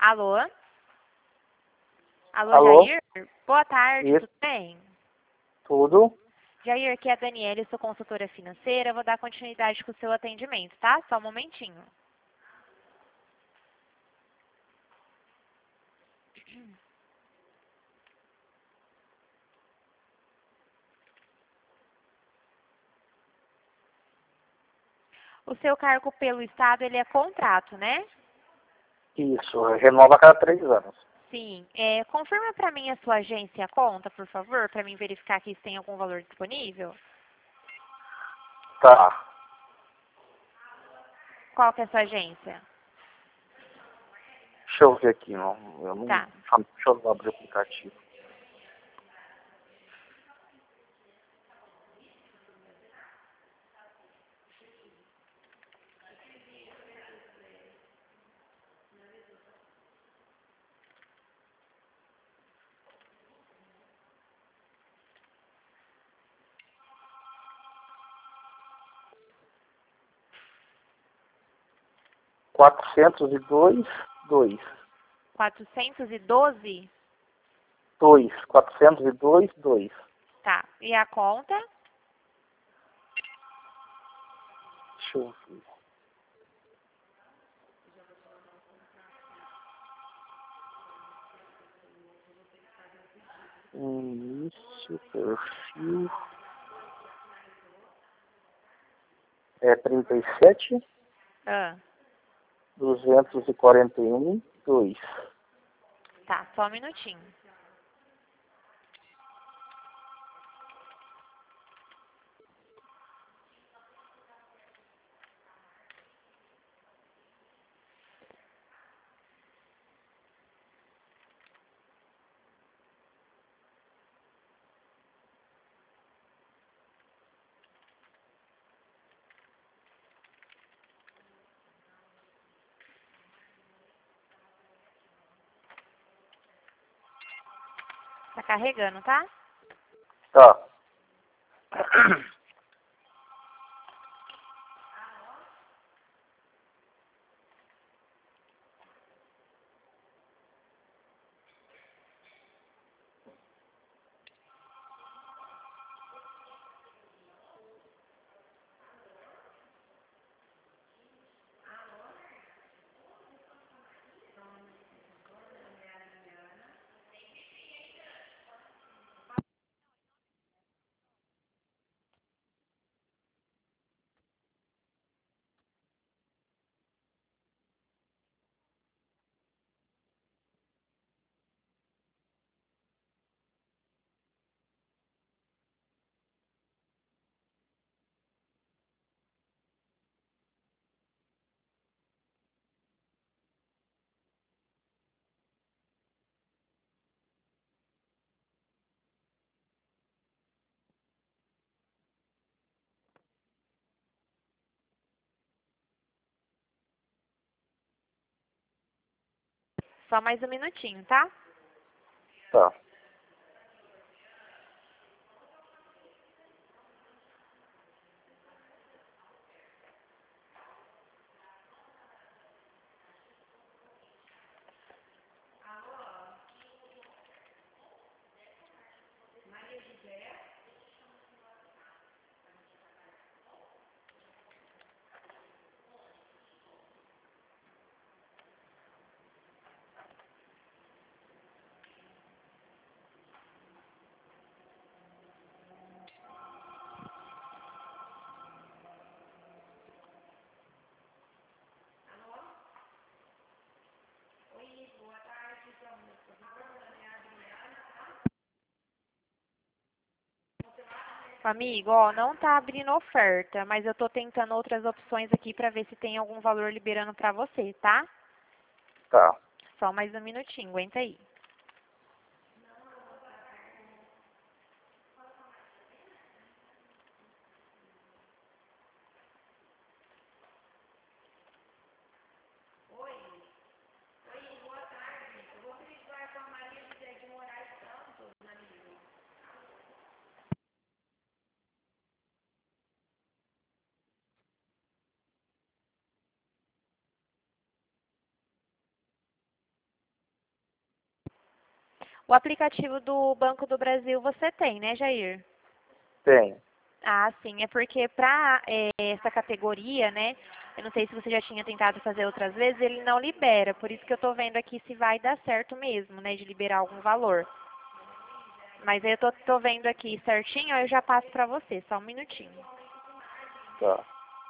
Alô? Alô, Alô? Jair? Boa tarde, Isso. tudo bem? Tudo? Jair, aqui é a Daniela, eu sou consultora financeira, vou dar continuidade com o seu atendimento, tá? Só um momentinho. O seu cargo pelo Estado, ele é contrato, né? Isso, renova a cada 3 anos. Sim. Confirma para mim a sua agência conta, por favor, para mim verificar aqui se tem algum valor disponível. Tá. Qual que é a sua agência? Deixa eu ver aqui, eu não. Tá. Deixa eu abrir o aplicativo. $402, 412? 402. Tá. E a conta? Deixa eu ver. Início, perfil. É 37, Ah, 241, 2. tá. Só um minutinho. Tá carregando, tá? Tá. Só mais um minutinho, tá? Tá. Amigo, ó, não tá abrindo oferta, mas eu tô tentando outras opções aqui pra ver se tem algum valor liberando pra você, tá? Tá. Só mais um minutinho, aguenta aí. O aplicativo do Banco do Brasil você tem, né, Jair? Tem. Ah, sim, é porque para essa categoria, né, eu não sei se você já tinha tentado fazer outras vezes, ele não libera, por isso que eu estou vendo aqui se vai dar certo mesmo, né, de liberar algum valor. Mas aí eu tô vendo aqui certinho, aí eu já passo para você, só um minutinho. Tá.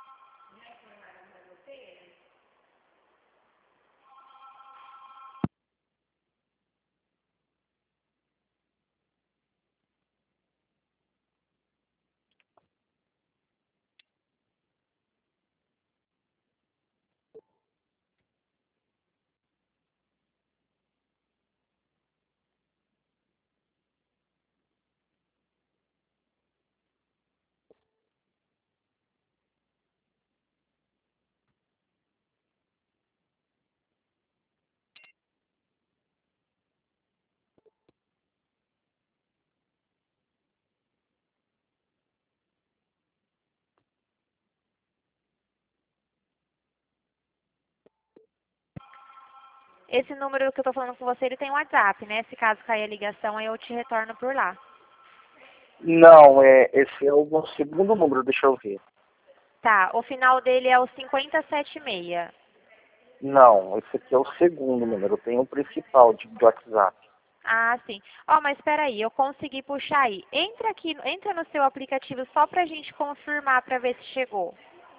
Esse número que eu tô falando com você, ele tem WhatsApp, né? Se caso cair a ligação, aí eu te retorno por lá. Não, esse é o meu segundo número, deixa eu ver. Tá, o final dele é o 5076. Não, esse aqui é o segundo número, eu tenho o principal do WhatsApp. Ah, sim. Ó, mas espera aí, eu consegui puxar aí. Entra aqui, entra no seu aplicativo só pra gente confirmar pra ver se chegou.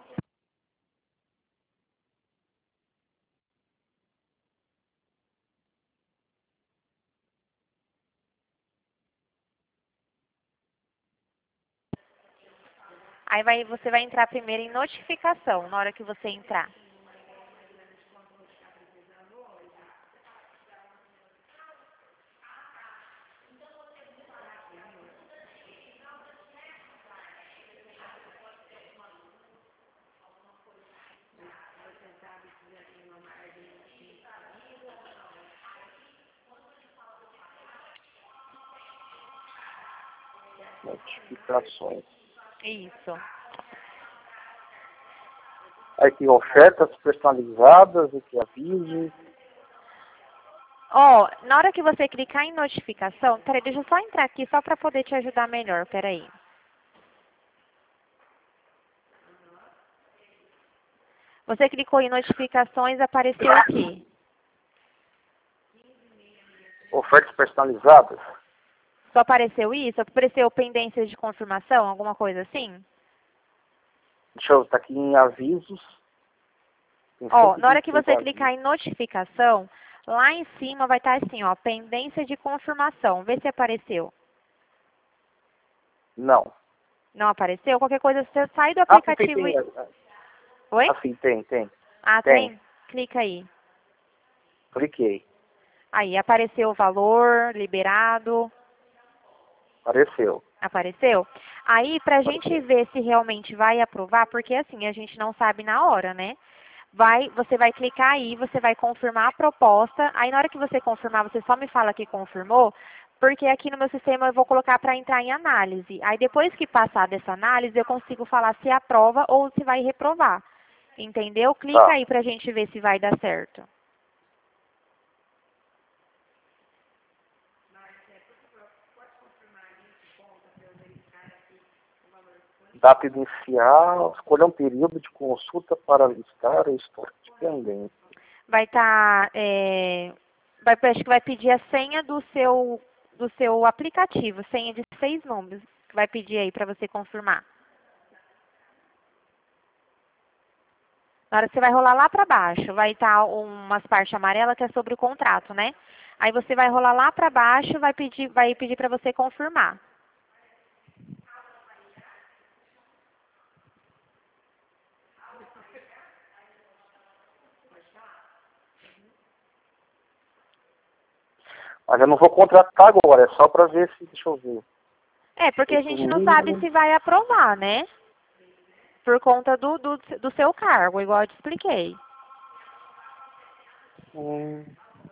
Aí você vai entrar primeiro em notificação, na hora que você entrar. Notificações. Isso. Aí tem ofertas personalizadas, aqui avisos. Ó, na hora que você clicar em notificação, peraí, deixa eu só entrar aqui só pra poder te ajudar melhor, peraí. Você clicou em notificações, apareceu o quê? Ofertas personalizadas. Só apareceu isso? Apareceu pendências de confirmação, alguma coisa assim? Deixa eu ver, tá aqui em avisos. Tem Ó, na hora que 126 você avisos. clicar em notificação, lá em cima vai estar assim, ó, pendência de confirmação. Vê se apareceu. Não. Não apareceu? Qualquer coisa, você sai do Ah, aplicativo e... Oi? Assim, tem. Ah, Tem. tem? Clica aí. Cliquei. Aí, apareceu o valor, liberado. Apareceu. Apareceu? Aí, pra gente Apareceu. ver se realmente vai aprovar, porque assim, a gente não sabe na hora, né? Você vai clicar aí, você vai confirmar a proposta. Aí, na hora que você confirmar, você só me fala que confirmou, porque aqui no meu sistema eu vou colocar para entrar em análise. Aí, depois que passar dessa análise, eu consigo falar se aprova ou se vai reprovar. Entendeu? Clica Tá. aí pra gente ver se vai dar certo. Data inicial, escolha um período de consulta para listar o estoque de pendência. Vai estar, acho que vai pedir a senha do seu aplicativo, senha de 6 números, que vai pedir aí para você confirmar. Na hora que você vai rolar lá para baixo, vai estar umas partes amarelas que é sobre o contrato, né? Aí você vai rolar lá para baixo, vai pedir para você confirmar. Mas eu não vou contratar agora, é só para ver se, deixa eu ver. É, porque a Esse gente não sabe número. se vai aprovar, né? Por conta do seu cargo, igual eu te expliquei. Deixa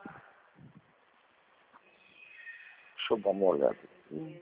eu dar uma olhada aqui.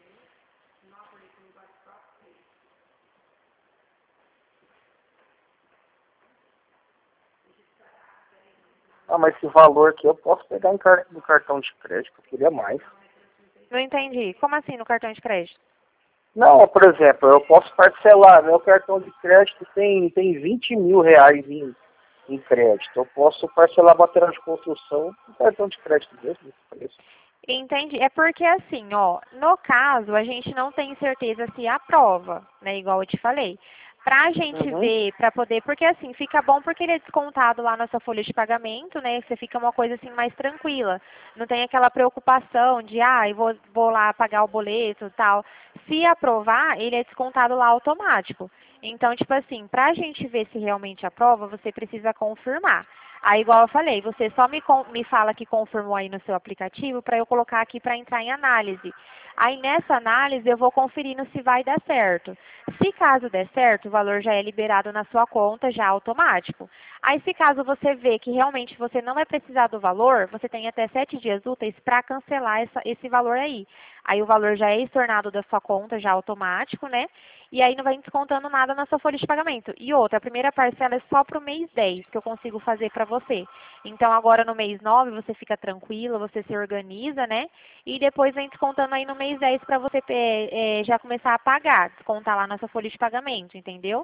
Ah, mas esse valor aqui eu posso pegar no cartão de crédito, eu queria mais. Não entendi. Como assim no cartão de crédito? Não, por exemplo, eu posso parcelar, meu cartão de crédito tem 20 mil reais em crédito. Eu posso parcelar a material de construção com cartão de crédito mesmo, esse preço. Entendi. É porque assim, ó, no caso, a gente não tem certeza se aprova, né? Igual eu te falei. Pra gente Uhum. ver, pra poder, porque assim, fica bom porque ele é descontado lá na sua folha de pagamento, né? Você fica uma coisa assim mais tranquila. Não tem aquela preocupação de, eu vou lá pagar o boleto e tal. Se aprovar, ele é descontado lá automático. Então, tipo assim, pra gente ver se realmente aprova, você precisa confirmar. Aí, igual eu falei, você só me fala que confirmou aí no seu aplicativo para eu colocar aqui para entrar em análise. Aí, nessa análise, eu vou conferindo se vai dar certo. Se caso der certo, o valor já é liberado na sua conta, já automático. Aí, se caso você vê que realmente você não vai precisar do valor, você tem até 7 dias úteis para cancelar esse valor aí. Aí, o valor já é estornado da sua conta, já automático, né? E aí não vai descontando nada na sua folha de pagamento. E outra, a primeira parcela é só para o mês 10, que eu consigo fazer para você. Então, agora no mês 9, você fica tranquila, você se organiza, né? E depois vem descontando aí no mês 10 para você já começar a pagar, descontar lá na sua folha de pagamento, entendeu?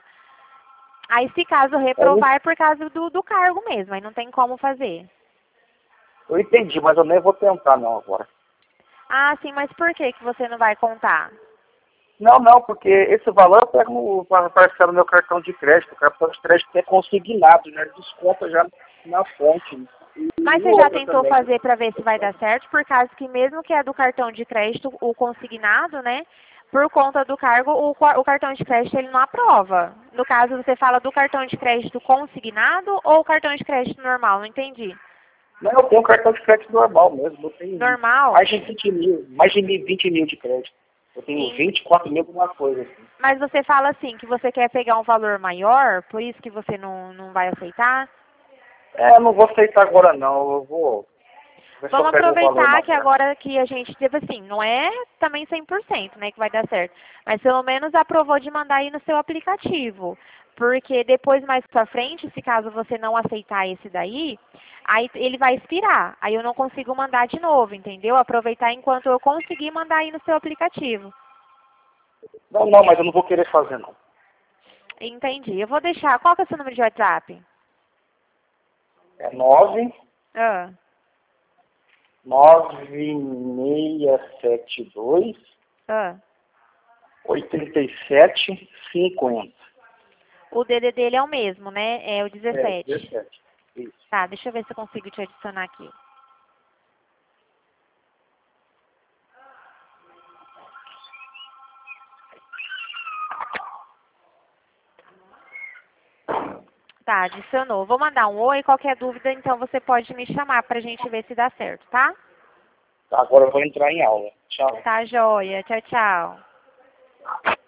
Aí, se caso reprovar, é por causa do cargo mesmo, aí não tem como fazer. Eu entendi, mas eu nem vou tentar não agora. Ah, sim, mas por que você não vai contar? Não, porque esse valor eu pego para parcelar no meu cartão de crédito. O cartão de crédito é consignado, né? Desconta já na fonte. Mas E você já outra tentou também. fazer para ver se vai dar certo? Por causa que mesmo que é do cartão de crédito, o consignado, né? Por conta do cargo, o cartão de crédito ele não aprova. No caso, você fala do cartão de crédito consignado ou o cartão de crédito normal? Não entendi. Não, eu tenho um cartão de crédito normal mesmo. Eu tenho Normal? mais de 20 mil de crédito. Eu tenho Em- 24 mil alguma coisa assim. Mas você fala assim, que você quer pegar um valor maior, por isso que você não vai aceitar? Eu não vou aceitar agora não. Eu vou ver se eu Vamos pego um valor aproveitar que maior. agora que a gente teve assim, não é também 100%, né, que vai dar certo, mas pelo menos aprovou de mandar aí no seu aplicativo, porque depois mais pra frente, se caso você não aceitar esse daí, aí ele vai expirar, aí eu não consigo mandar de novo, entendeu? Aproveitar enquanto eu conseguir mandar aí no seu aplicativo. Não, mas eu não vou querer fazer não. Entendi. Eu vou deixar, qual que é o seu número de WhatsApp? É 9 Ah, 9672 ah. 8750. O DD dele é o mesmo, né? É o 17. 17. Isso. Tá, deixa eu ver se eu consigo te adicionar aqui. Tá, adicionou. Vou mandar um oi, qualquer dúvida, então você pode me chamar pra gente ver se dá certo, tá? Agora eu vou entrar em aula. Tchau. Tá, joia. Tchau, tchau.